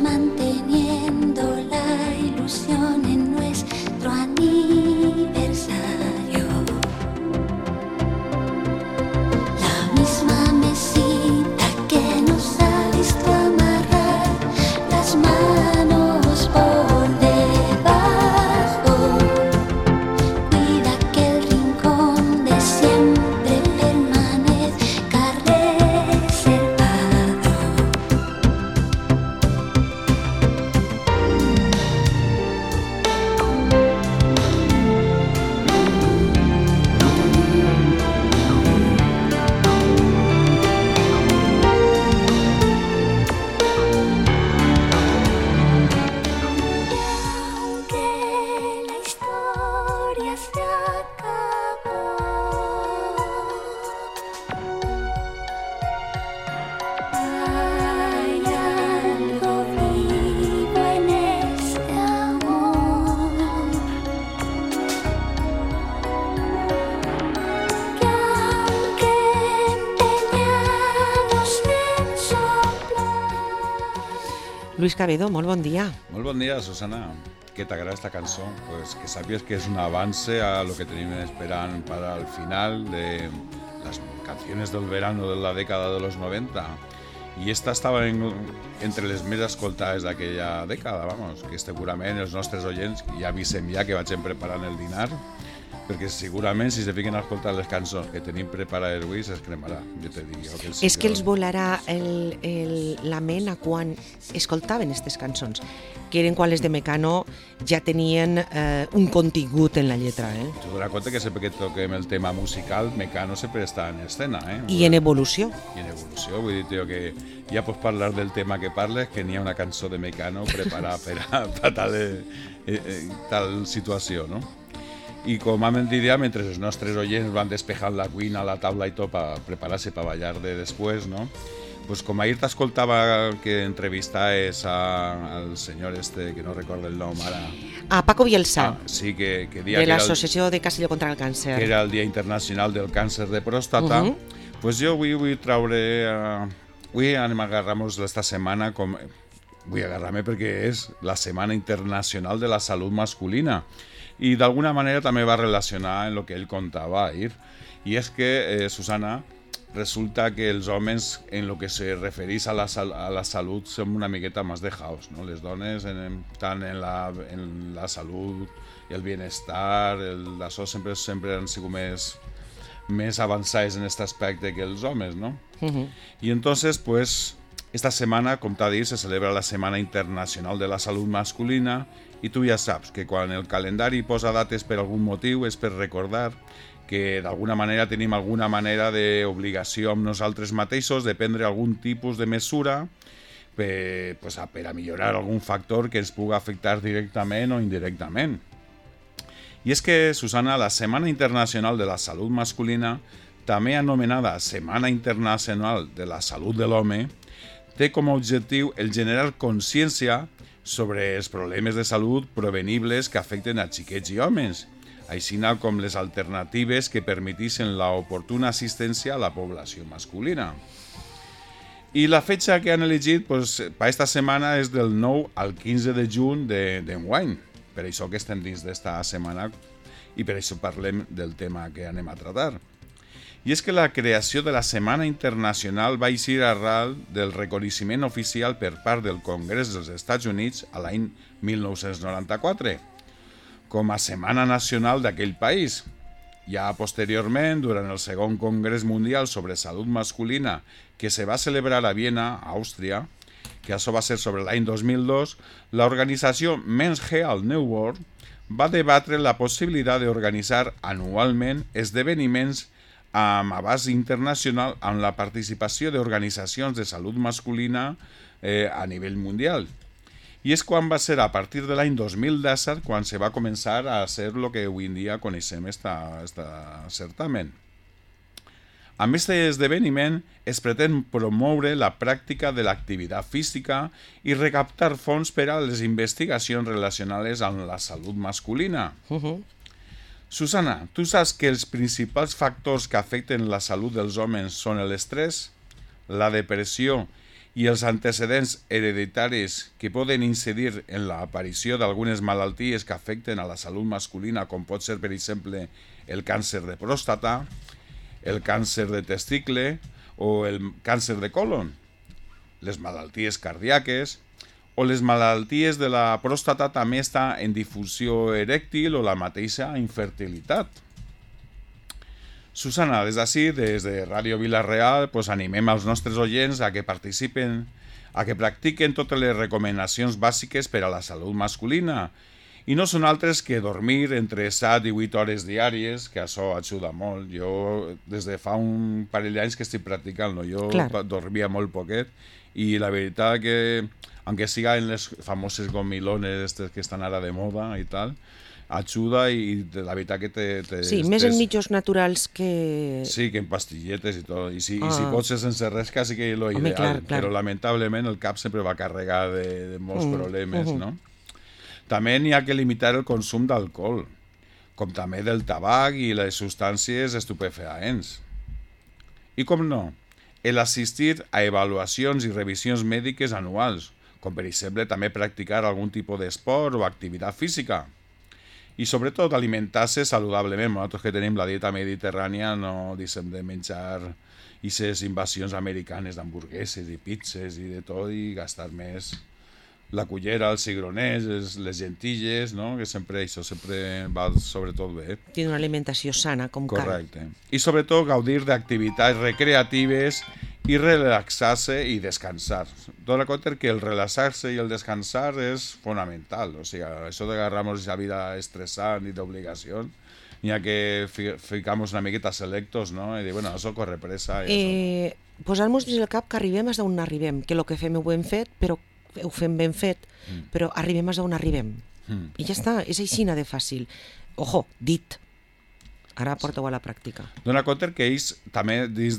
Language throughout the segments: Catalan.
manteniendo la ilusión en nuestro aniversario. La misma mesita que nos ha visto amarrar las manos por debajo. Cuida que el rincón de siempre permanezca reservado. Aunque la historia se acabó, hay algo vivo en este amor, que aunque empeñados en soplar. Luis Cabedo, molt bon dia. Molt bon dia, Susana. ¿Qué te agrada esta canción? Pues que sabías que es un avance a lo que tenían esperando para el final de las canciones del verano de la década de los 90. I esta estava entre les més escoltades d'aquella dècada, vamos, que segurament els nostres oients ja avisem ja que vaig preparant el dinar, perquè segurament si se fiquen a escoltar les cançons que tenim preparades avui es cremarà, jo te dic. És que els volarà la ment a quan escoltaven aquestes cançons, que eren quan les de Mecano ja tenien un contingut en la lletra. Tu dones compte que sempre que toquem el tema musical, Mecano sempre està en escena. I en evolució. I en evolució, vull dir, tio, que ja pots parlar del tema que parles, que n'hi ha una cançó de Mecano preparada per a tal situació, no? I com hem dit ja, mentre els nostres oients van despejant la cuina, la taula i tot per preparar-se per ballar de després, no? Pues com ahir t'escoltava que entrevistaves al senyor este, que no recordo el nom ara. A Paco Bielsa, sí, que dia de que l'Associació de Castelló contra el Càncer. Que era el Dia Internacional del Càncer de Pròstata. Pues jo avui vull traure... Avui anem a agarrar-nos esta setmana com... Vull agarrar-me perquè és la Setmana Internacional de la Salut Masculina. I d'alguna manera també va relacionar en el que ell contava ahir. I és que, Susana, resulta que els homes en lo que se referís a la salut som una miqueta més dejaos, ¿no? Les dones tant en la salut i el bienestar, això sempre han sigut més avançats en aquest aspecte que els homes, ¿no? I entonces, pues, esta setmana, com t'ha dit, se celebra la Setmana Internacional de la Salut Masculina i tu ja saps que quan el calendari posa dates per algun motiu és per recordar que d'alguna manera tenim alguna manera d'obligació amb nosaltres mateixos de prendre algun tipus de mesura per a millorar algun factor que ens pugui afectar directament o indirectament. I és que, Susana, la Setmana Internacional de la Salut Masculina, també anomenada Setmana Internacional de la Salut de l'Home, té com a objectiu el generar consciència sobre els problemes de salut provenibles que afecten a xiquets i homes, així com les alternatives que permetissin l'oportuna assistència a la població masculina. I la fetxa que han elegit per aquesta setmana és del 9 al 15 de juny d'enguany. Per això que estem dins d'esta setmana i per això parlem del tema que anem a tratar. I és que la creació de la Setmana Internacional va eixir arran del reconeixement oficial per part del Congrés dels Estats Units a l'any 1994, com a Setmana Nacional d'aquell país. Ja posteriorment, durant el Segon Congrés Mundial sobre Salut Masculina, que se va celebrar a Viena, Àustria, que això va ser sobre l'any 2002, l'organització Men's Health Network va debatre la possibilitat d'organitzar anualment esdeveniments amb abast internacional amb la participació d'organitzacions de salut masculina a nivell mundial. I és quan va ser a partir de l'any 2017 quan se va començar a ser el que avui en dia coneixem aquest certamen. Amb aquest esdeveniment es pretén promoure la pràctica de l'activitat física i recaptar fons per a les investigacions relacionades amb la salut masculina. Susana, tu saps que els principals factors que afecten la salut dels homes són l'estrès, la depressió i els antecedents hereditaris que poden incidir en l'aparició d'algunes malalties que afecten a la salut masculina, com pot ser, per exemple, el càncer de pròstata, el càncer de testicle o el càncer de colon, les malalties cardíaques o les malalties de la pròstata també està en difusió erèctil o la mateixa infertilitat. Susana, des d'ací, des de Ràdio Vila-real, animem als nostres oients a que participen, a que practiquen totes les recomanacions bàsiques per a la salut masculina, i no són altres que dormir entre 7 i 8 hores diàries, que això ajuda molt. Jo, des de fa un parell d'anys que estic practicant-lo, jo dormia molt poquet, i la veritat que, aunque siga en les famoses gomilones que estan ara de moda i tal, ajuda, i la veritat que sí, més en mitjos naturals que... Sí, que en pastilletes i tot. I si pot ser sense res, quasi que és lo ideal. Clar. Però lamentablement el cap sempre va carregar de molts problemes, no? També n'hi ha que limitar el consum d'alcohol, com també del tabac i les substàncies estupefaents. I com no, el assistir a avaluacions i revisions mèdiques anuals, com per exemple també practicar algun tipus d'esport o activitat física. I sobretot alimentar-se saludablement. Nosaltres que tenim la dieta mediterrània no deixem de menjar aquestes invasions americanes d'hamburgueses i pizzas i de tot, i gastar més la cullera, els cigroners, les lentilles, no? Que això sempre va sobretot bé. Tiene una alimentació sana, com cal. Correcte. I sobretot gaudir d'activitats recreatives i relaxar-se i descansar. Dona compte que el relaxar-se i el descansar és fonamental. O sigui, això d'agarrar-nos la vida estressant i d'obligació, n'hi ha que ficar-nos una miqueta selectos, no? I dir, bueno, això corre pressa. Posar-nos dins el cap que arribem és d'on arribem, que el que fem ho hem fet, però ho fem ben fet, però arribem és d'on arribem. I ja està, és aixina de fàcil. Ojo, dit. Ara porta-ho a la pràctica. Dona compte que ells també, dins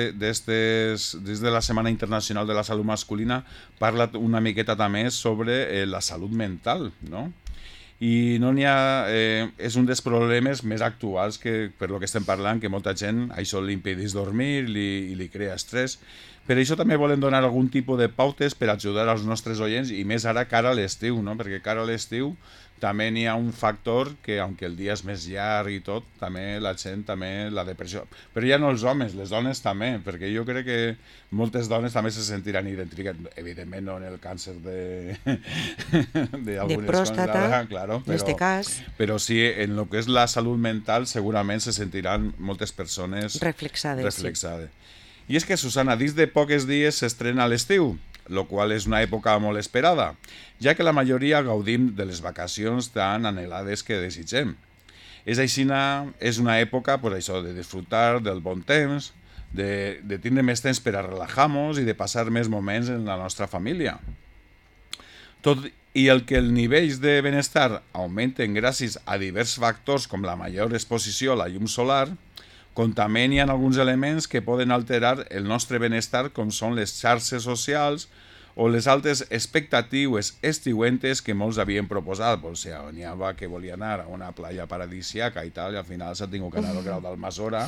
de la Setmana Internacional de la Salut Masculina, parla una miqueta també sobre la salut mental, no? I no n'hi ha, és un dels problemes més actuals que, per lo que estem parlant, que molta gent això li impedeix dormir i li crea estrès. Per això també volem donar algun tipus de pautes per ajudar als nostres oients, i més ara cara a l'estiu, no? Perquè cara a l'estiu també n'hi ha un factor que, aunque el dia és més llarg i tot, també la gent, també la depressió. Però ja no els homes, les dones també, perquè jo crec que moltes dones també se sentiran identificades, evidentment no en el càncer de pròstata, claro, en este cas. Però sí, en el que és la salut mental segurament se sentiran moltes persones reflexades. Sí. I és que, Susana, dins de pocs dies s'estrena l'estiu, lo qual és una època molt esperada, ja que la majoria gaudim de les vacacions tan anhelades que desitgem. És una època, per això, de disfrutar del bon temps, de tindre més temps per a relajar-nos i de passar més moments en la nostra família. Tot i el que el nivell de benestar augmenten gràcies a diversos factors com la major exposició a la llum solar, com també hi ha alguns elements que poden alterar el nostre benestar, com són les xarxes socials o les altes expectatives estiuentes que molts havien proposat. O sigui, n'hi havia que volia anar a una playa paradisíaca i tal, i al final s'ha tingut que anar al Grau d'Almassora,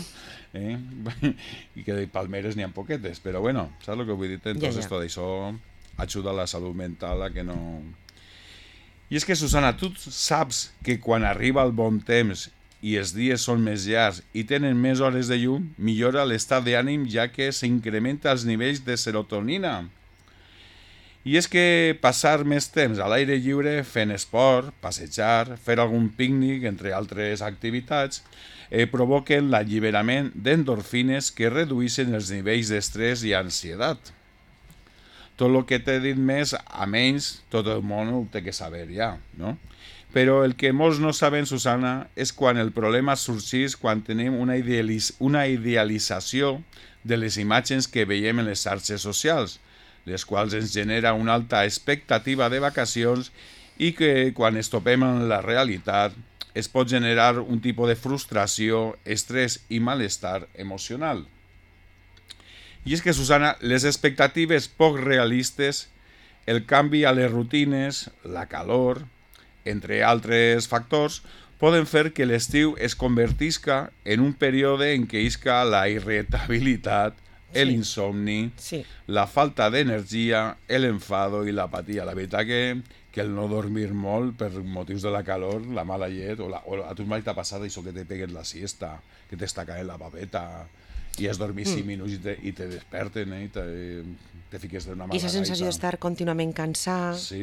i que de palmeres n'hi ha poquetes. Però bueno, saps el que vull dir? Entonces tot això ajuda a la salut mental a que no... I és que, Susana, tu saps que quan arriba el bon temps i els dies són més llargs i tenen més hores de llum, millora l'estat d'ànim, ja que s'incrementa els nivells de serotonina. I és que passar més temps a l'aire lliure fent esport, passejar, fer algun pícnic, entre altres activitats, provoquen l'alliberament d'endorfines que redueixen els nivells d'estrès i ansietat. Tot el que t'he dit més, a menys, tot el món ho té que saber ja, no? Però el que molts no saben, Susana, és quan el problema sorgeix quan tenim una idealització de les imatges que veiem en les xarxes socials, les quals ens genera una alta expectativa de vacacions i que quan es topem en la realitat es pot generar un tipus de frustració, estrès i malestar emocional. I és que, Susana, les expectatives poc realistes, el canvi a les rutines, la calor, entre altres factors, poden fer que l'estiu es convertisca en un període en què isca la irritabilitat, el insomni, la falta d'energia, l'enfado i l'apatia. La veritat que el no dormir molt per motius de la calor, la mala llet, o a tu mai t'ha passat això que te peguen la siesta, que t'està caent la babeta i has dormit 5 minuts i te desperten i te fiques d'una mala gaita. I la sensació d'estar contínuament cansat. Sí,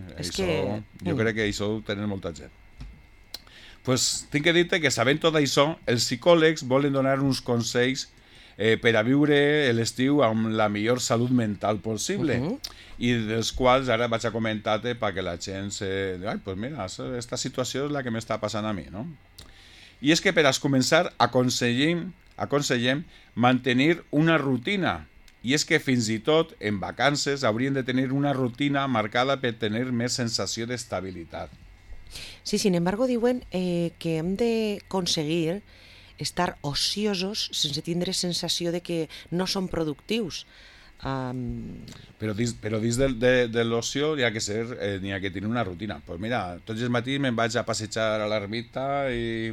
jo crec que això ho tenen molta gent. Pues tinc que dir-te que sabent tot això, els psicòlegs volen donar uns consells per a viure l'estiu amb la millor salut mental possible i dels quals ara vaig a comentar-te perquè la gent pues mira, aquesta situació és la que m'està passant a mi, no? I és que per a començar aconsellem mantenir una rutina i és que fins i tot en vacances hauríem de tenir una rutina marcada per tenir més sensació d'estabilitat. Sí, sin embargo diuen que hem de conseguir estar ociosos sense tindre sensació de que no som productius. Però dins de l'ocio n'hi ha que tenir una rutina. Pues mira, tots els matins me'n vaig a passejar a l'ermita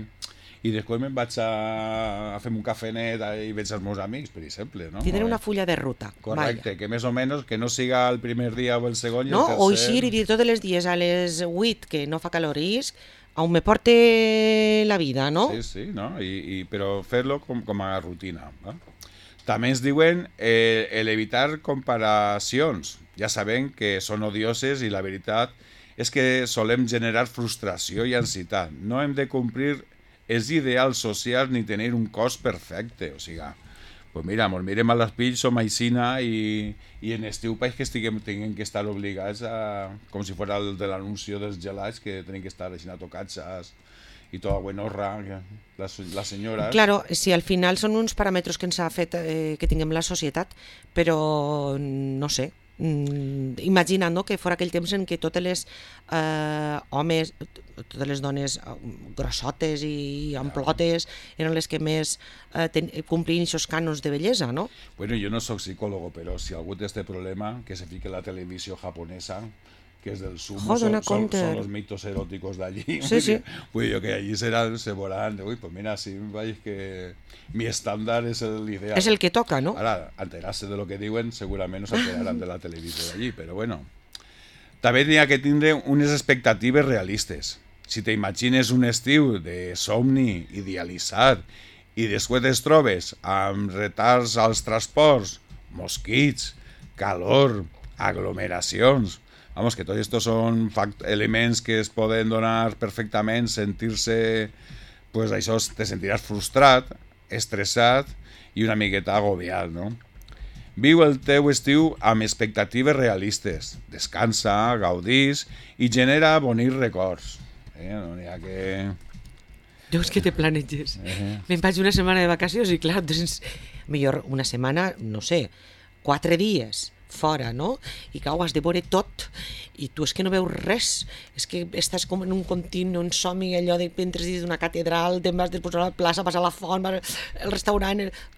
i després me'n vaig a fer un cafenet i veig els meus amics, per exemple. No? Tindre una fulla de ruta. Correcte, que més o menys que no siga el primer dia o el segon i no, el tercer. O eixir i dir tots els dies a les 8 que no fa caloris, on me porte la vida, no? Sí, no? Però fer-lo com a rutina. No? També ens diuen evitar comparacions. Ja sabem que són odioses i la veritat és que solem generar frustració i ansietat. No hem de complir els ideals socials ni tenir un cos perfecte. O sigui, pues mira, ens mirem a l'espill, som aixina i en estiu pareix que tinguem que estar obligats a, com si fos el de l'anunci dels gelats, que tenim que estar aixina tocats i tota buenorra, les senyores. Claro, si al final són uns paràmetres que ens ha fet que tinguem la societat, però no sé, imaginant que fora aquell temps en què totes les homes, totes les dones grossotes i amplotes eren les que més complien aquests cànons de bellesa, no? Bueno, jo no soc psicòlogo, però si algú té este problema, que se fique la televisió japonesa, que és del sumo, son los mitos eróticos de allí. Sí. Pues yo que allí se verán, pues mira, si veis que mi estándar es el ideal. Es el que toca, ¿no? Ahora, enterarse de lo que diuen, segurament no s'enteraran de la televisió d'allí, però bueno. També n'hi ha que tindre unes expectatives realistes. Si t'imagines un estiu de somni idealitzat i després et trobes amb retards als transports, mosquits, calor, aglomeracions. Vamos, que tots estos són elements que es poden donar perfectament, sentir-se, pues això te sentiràs frustrat, estressat i una miqueta agobiat, no? Viu el teu estiu amb expectatives realistes, descansa, gaudís i genera bonics records. No n'hi ha que... Deus que te planeges. Me'n vaig una setmana de vacacions i clar, doncs, millor una setmana, no sé, 4 dies fora, no? I que ho has de veure tot i tu és que no veus res, és que estàs com en un continu, un somni, allò de entres dins d'una catedral, te'n vas després a la plaça, vas a la font, vas al restaurant...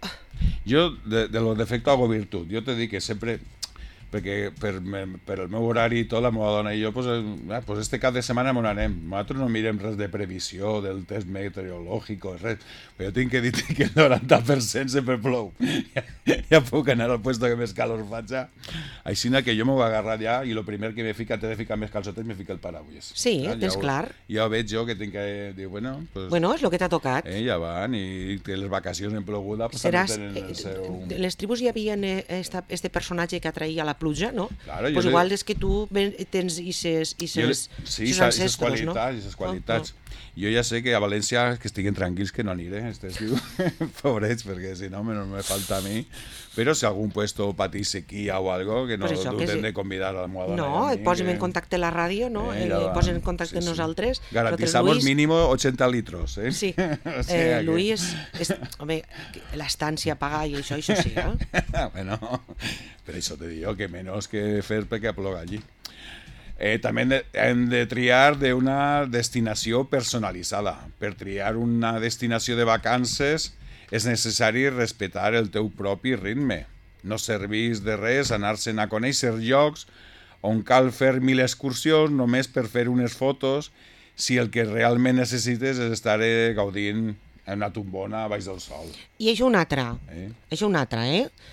Jo, de lo defecte hago virtut. Jo te dic que sempre, perquè per el meu horari i tot, la meva dona i jo, pues este cap de setmana m'on anem. Nosaltres no mirem res de previsió, del test meteorològic, res, però jo tinc que dir que el 90% sempre plou. Ja puc anar al puesto que més calor faig. Així que jo m'ho he agarrat ja i el primer que m'he ficat, he de ficar més calçotets, m'he ficat el paraulles. Sí, tens clar. Ja ho veig jo que tinc que dir, bueno, és el que t'ha tocat. Ja van, i que les vacacions en ploguda també tenen el seu... Les tribus hi havia este personatge que atraïa la pluja, no? Claro, pues igual és que tu tens aquestes ancestros, no? Sí, aquestes qualitats. Jo ja sé que a València que estiguin tranquils que no aniré, pobrets, perquè si no me falta a mi. Però si algun puesto patís sequia o algo, que no duden de convidar a la meva dona. No, posem en contacte la ràdio, no? Posem en contacte amb nosaltres. Garantizamos mínimo 80 litros, eh? Sí. Luis, home, l'estància pagar i això sí, eh? Bueno, per això te digo que menys que fer perquè ploga allí. També hem de triar d'una destinació personalitzada. Per triar una destinació de vacances és necessari respectar el teu propi ritme. No serveix de res anar-se'n a conèixer llocs on cal fer 1000 excursions només per fer unes fotos si el que realment necessites és estar gaudint en una tombona baix del sol. I això un altre,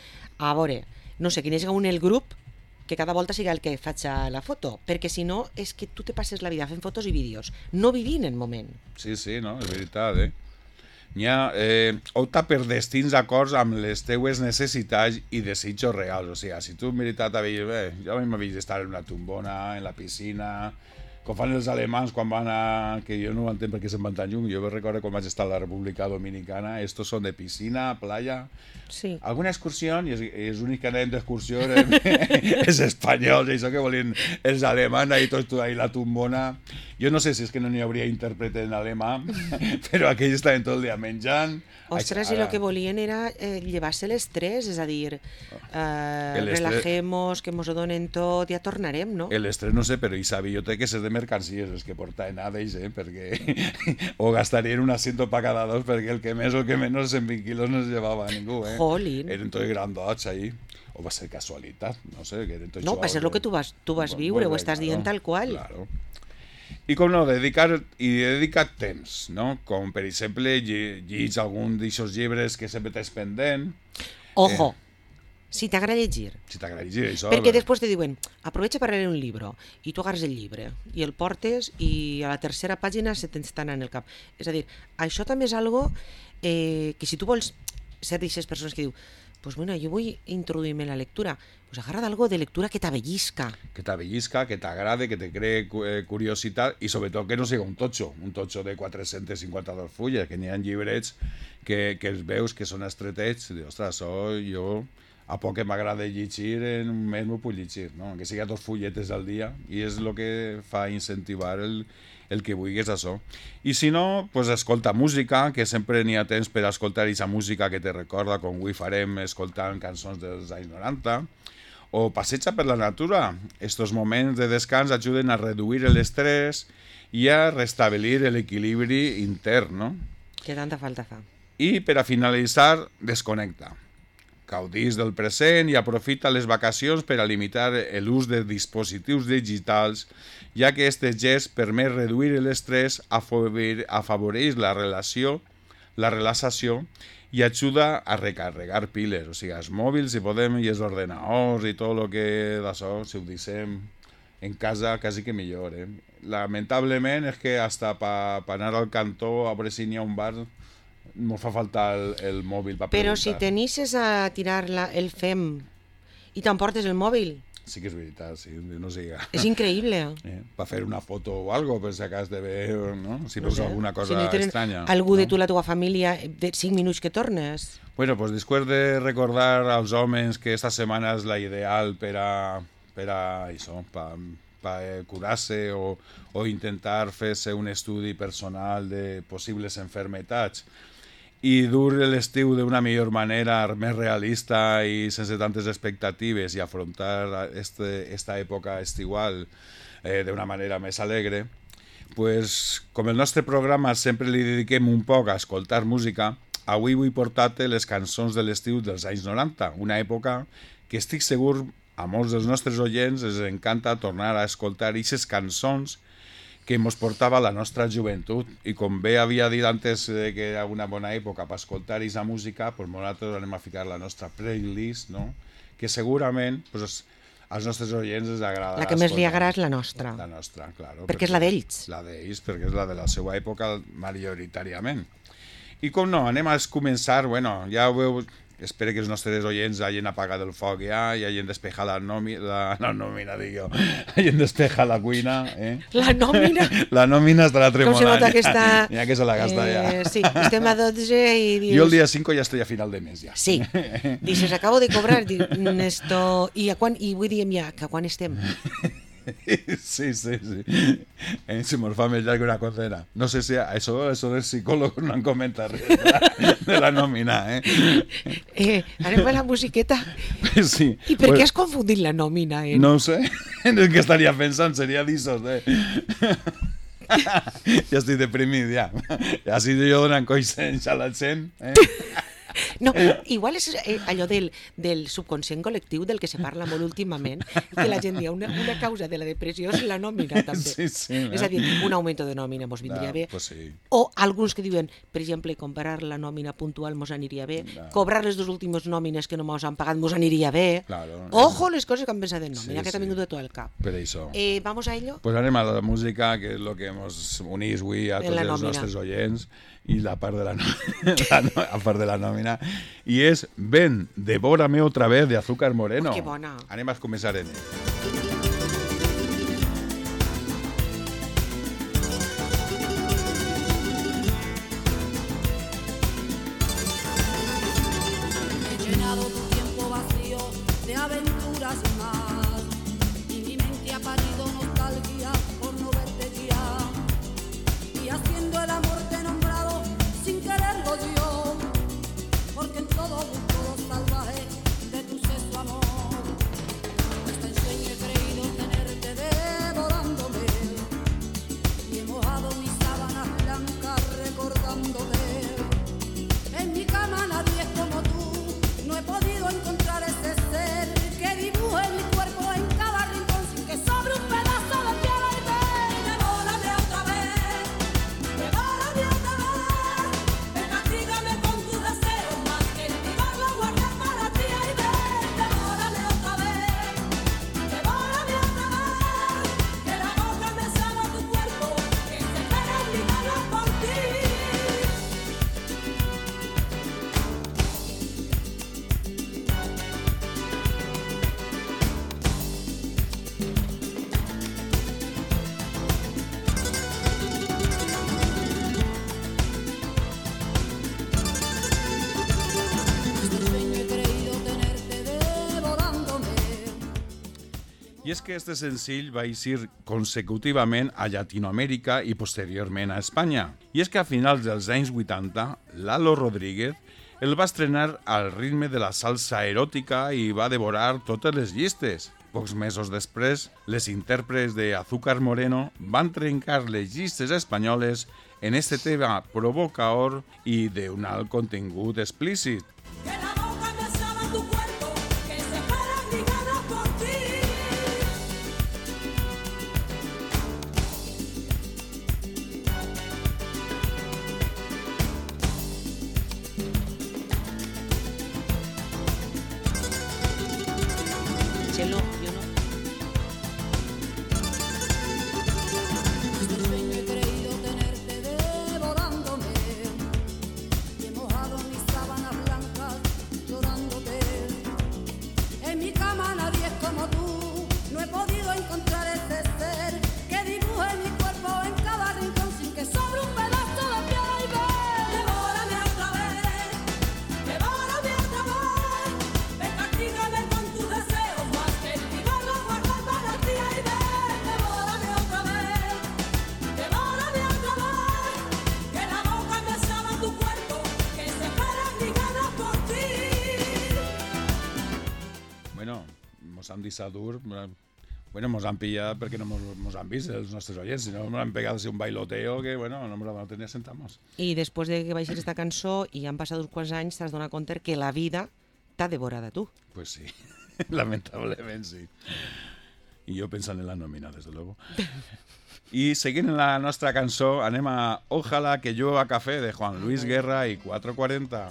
a veure, no sé, que n'hi hagi un el grup que cada volta siga el que faig la foto, perquè si no és que tu te passes la vida fent fotos i vídeos, no vivint el moment. Sí, no, és veritat, N'hi ha opta per destins acords amb les teues necessitats i desitjos reals. O sigui, si tu en veritat jo m'havia d'estar en una tombona, en la piscina, com fan els alemans quan van que jo no ho entenc perquè se'n van tan lluny. Jo recordo quan vaig estar a la República Dominicana, estos són de piscina, playa... Sí. Alguna excursió, i els únics que anem d'excursió eren els espanyols, això que volien els alemans, i tot ahí la tombona. Jo no sé si és que no n'hi hauria intèrpret en alemà, però aquells estaven tot el dia menjant. Ostres, i el que volien era llevar-se l'estrès, és a dir, relajemos, que mos ho donen tot, ja tornarem, no? L'estrès no sé, però hi sabia jo que és de mercancies, els que portaven a d'ells, perquè o gastarien un asiento para cada dos, perquè el que més o el que menys 120 quilos no es llevava ningú, Jolín. Eren tots grandots ahí. O va ser casualitat, no sé, que eren tots no, va ser el que tu vas viure, ho estàs dient tal qual. Claro. I com no, dedicar temps, no? Com per exemple llegir algun d'aquests llibres que sempre tens pendent. Ojo, si t'agrada llegir. Si t'agrada llegir, això. Perquè després te diuen, aprovecha per leer un llibre, i tu agarres el llibre, i el portes, i a la tercera pàgina se t'està anant el cap. És a dir, això també és algo que si tu vols ser d'aquestes persones que diu, pues bueno, jo vull introduir-me en la lectura, pues agarra algo de lectura que t'avellisca. Que t'avellisca, que t'agrade, que te cree curiositat i sobretot que no sigui un totxo de 452 fulles, que n'hi ha llibrets que els veus que són estretets, i dius, ostres, jo a poc que m'agrada llegir, en un mes m'ho puc llegir, no? Que sigui 2 fulletes al dia, i és el que fa incentivar el que vulguis això. I si no, pues escolta música, que sempre n'hi ha temps per escoltar aquesta música que te recorda, com avui farem escoltant cançons dels anys 90, o passeja per la natura. Estos moments de descans ajuden a reduir l'estrès i a restablir l'equilibri intern, no? Que tanta falta fa. I per a finalitzar, desconnecta. Gaudís del present i aprofita les vacacions per a limitar l'ús de dispositius digitals, ja que aquest gest permet reduir l'estrès, afavoreix la relaxació i ajuda a recarregar piles. O sigui, els mòbils, si podem, i els ordenadors i tot el que d'això, si ho deixem en casa, quasi que millor. Lamentablement és que hasta per anar al cantó a veure si n'hi ha un bar no fa falta el mòbil per preguntar. Però si t'anisses a tirar el fem i t'emportes el mòbil... Sí que és veritat, sí, no siga. És increïble. Per fer una foto o algo, per si acas de veure, no? Si veus alguna cosa estranya. Algú de tu, la teva família, de 5 minuts que tornes. Bueno, pues després de recordar als homes que esta setmana és la ideal per a això, per curar-se o intentar fer-se un estudi personal de possibles enfermetats i dur l'estiu d'una millor manera, més realista i sense tantes expectatives i afrontar esta època estiual d'una manera més alegre, pues, com el nostre programa sempre li dediquem un poc a escoltar música, avui vull portar-te les cançons de l'estiu dels anys 90, una època que estic segur a molts dels nostres oients els encanta tornar a escoltar aquestes cançons que ens portava la nostra joventut. I com bé havia dit antes que era una bona època per escoltar aquesta música, pues nosaltres anem a ficar la nostra playlist, no? Que segurament pues, als nostres oients els agrada. La que més li agrada és la nostra. La nostra, claro. Perquè és la d'ells. La d'ells, perquè és la de la seva època majoritàriament. I com no, anem a començar, bueno, ja ho veu... Espero que els nostres oients hagin apagat el foc ja i hagin despejat la nòmina, dic jo. Hagin despejat la cuina. La nòmina? La nòmina estarà tremolant. Com se nota que està... Ja que se la gasta ja. Sí, estem a 12 i dius... Jo el dia 5 ja estic a final de mes ja. Sí. Dices, acabo de cobrar. Esto... I avui diem ja, que quan estem? Sí. Se mos fa més llarg que una cocina. No sé si això dels psicòlegs no han comentat res de la nòmina, Anem a la musiqueta. Sí. I per què has confundit la nòmina? No ho sé. El que estaria pensant seria d'issos, Ja estic deprimit, ja. Ja si jo donant coixens a la gent, No, igual és allò del subconscient col·lectiu del que se parla molt últimament, que la gent diu una causa de la depressió és la nòmina, també. Sí, és a dir, un augment de nòmina mos vindria bé. Pues sí. O alguns que diuen, per exemple, comparar la nòmina puntual mos aniria bé, cobrar les 2 últimes nòmines que no mos han pagat mos aniria bé. Claro. Ojo les coses que han pensat en nòmina, que t'ha vingut de tot el cap. Per això. Vamos a ello? Pues anem a la música, que és el que ens unís avui a tots els nostres oients, i la part de a part de la nòmina, i és Ven, devórame otra vez, de Azúcar Moreno. Que bona. Anem a començar en ell. He llenado tu tiempo vacío de aventuras más, y mi mente ha parido nostalgia por no verte ya, y haciendo el amor te he nombrado sin quererlo yo, porque en todo busco lo salvaje de tu sexo amor. Hasta en sueño he creído tenerte devorándome, y he mojado mis sábanas blancas recordándote. En mi cama nadie es como tú, no he podido encontrar ese ser que dibuje mi cuerpo en cada rincón sin que sobre un pedazo de piel y ven. Devórame otra vez, devórame otra vez, ven, castígame con tus deseos más que el vivar lo guardé para ti. Y ven, devórame otra vez, devórame otra vez, que la boca me sabe tu cuerpo, que se espera obligarlo por ti. He creído tenerte devorándome. I és que este senzill va eixir consecutivament a Llatinoamèrica i posteriorment a Espanya. I és que a finals dels anys 80, Lalo Rodríguez el va estrenar al ritme de la salsa eròtica i va devorar totes les llistes. Pocs mesos després, les intèrprets de Azúcar Moreno van trencar les llistes espanyoles en este tema provocador i d'un alt contingut explícit. Que la boca me sabe tu cuerpo, que se espera obligarlo por ti. Chelo, yo no. Este sueño he creído tenerte devorándome, y he mojado mis sábanas blancas llorándote. En mi cama nadie es como tú, no he podido encontrar ese ser que dibuje mi cuerpo en cada rincón sin que sobre un pedazo de piel. Y ven, devórame otra vez, devórame otra vez, ven, castígame con tus deseos más que el vivar lo guardé para ti. Y ven, devórame otra vez, que la boca me sabe tu cuerpo, que se espera obligarlo por ti. Bueno, mos han deixat dur, mos han pillat perquè no mos han vist els nostres oients, si no mos han pegat un bailoteo que, bueno, no mos la van tenir sentamos. I després de que baixis esta cançó i han passat uns quants anys, t'has donat compte que la vida t'ha devorada tu. Pues sí, lamentablement sí. I jo pensant en la nòmina, des de luego. I seguint en la nostra cançó, anem a Ojalá que llueva café, de Juan Luis Guerra i 440.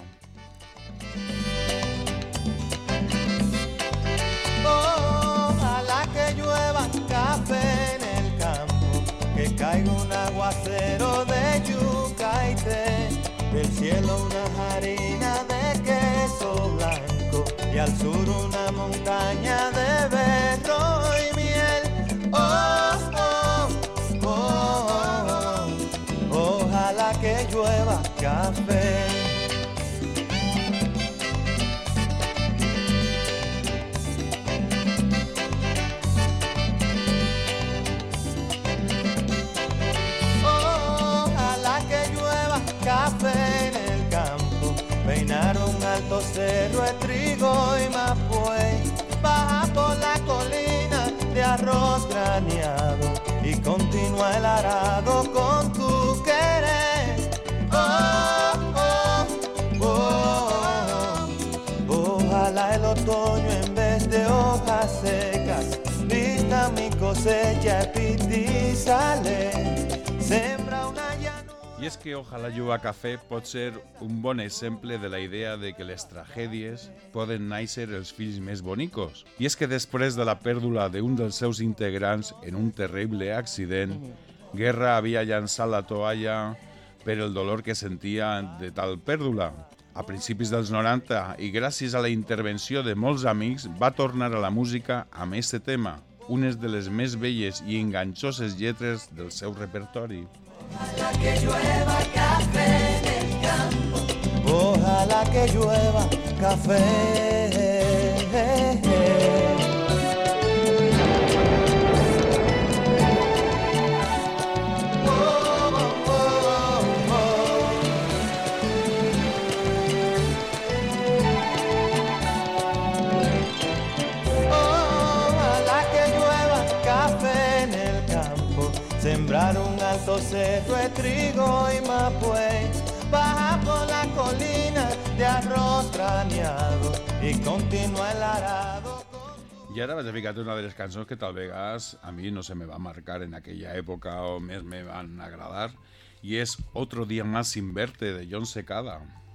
Ojalá que llueva café en el campo, que caiga un aguacero de yuca y té, del cielo una harina de queso blanco y al sur una montaña de berro y miel. Oh, oh, oh, oh, ojalá que llueva café. Café en el campo, peinar un alto cerro de trigo y mapuey, baja por la colina de arroz graneado y continúa el arado con tu querer. Oh, oh, oh, secas, vista mi cosecha pistizale, sembra una llanura. I és que Ojalà Lluva Cafè pot ser un bon exemple de la idea de que les tragèdies poden néixer els fills més bonicos. I és que després de la pèrdua d'un dels seus integrants en un terrible accident, Guerra havia llançat la toalla per el dolor que sentia de tal pèrdua. A principis dels 90, i gràcies a la intervenció de molts amics, va tornar a la música amb aquest tema, unes de les més belles i enganxoses lletres del seu repertori. Ojalá que llueva café en el campo. Ojalá que llueva café. Ojalá que llueva café en el campo. Sembrar un alto cerro de trigo y mapuey, baja por la colina de arroz trañado y continúa el arado. I ara vaig a ficar-te una de les cançons que tal vegades a mi no se me va marcar en aquella època o més me van agradar, i és Otro día más sin verte, de Jon Secada.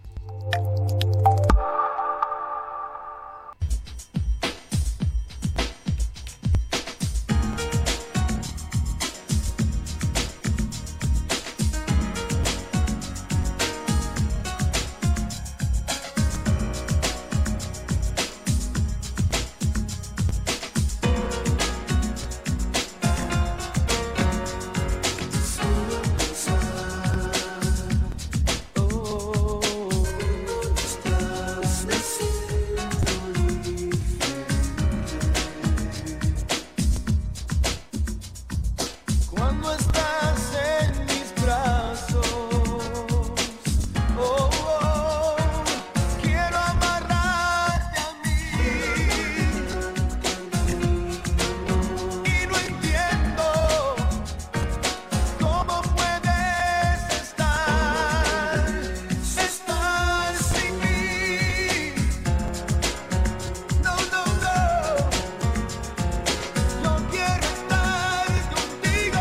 Cuando estás en mis brazos, oh, oh, quiero amarrarte a mí. Y no entiendo cómo puedes estar sin mí. No, no, no. Yo quiero estar contigo.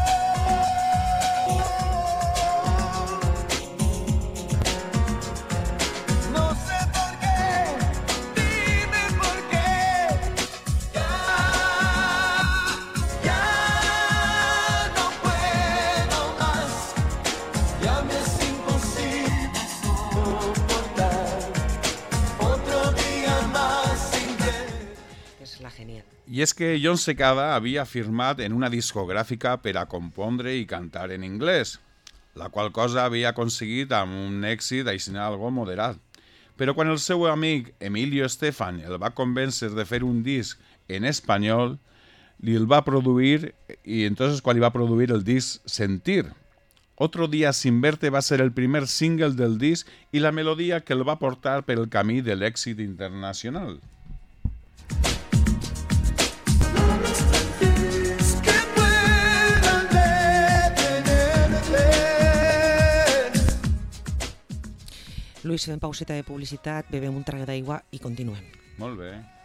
No sé por qué, dime por qué. Ya no puedo más. Ya me es imposible soportar otro día más sin querer. És la genial. I és que Jon Secada havia firmat en una discogràfica per a compondre i cantar en anglès, la qual cosa havia aconseguit amb un èxit així algo moderat. Però quan el seu amic Emilio Estefan el va convèncer de fer un disc en espanyol, li el va produir, i entonces quan li va produir el disc Sentir. Otro día sin verte va ser el primer single del disc i la melodia que el va portar per el camí de l'èxit internacional. Que puedan detenerte. Luis, fem pauseta de publicitat, bebem un trago d'aigua i continuem. Molt bé.